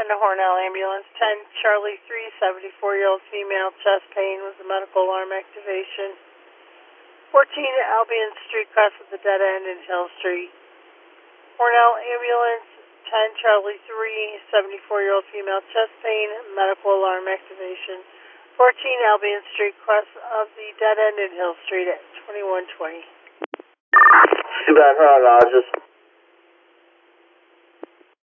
to Hornell Ambulance. 10 Charlie 3, 74-year-old female, chest pain with the medical alarm activation. 14 Albion Street, cross at the dead end in Hill Street. Hornell Ambulance. 10 Charlie 3, 74-year-old female, chest pain, medical alarm activation. 14 Albion Street, cross of the dead end in Hill Street at 2120. Too bad, neurologist.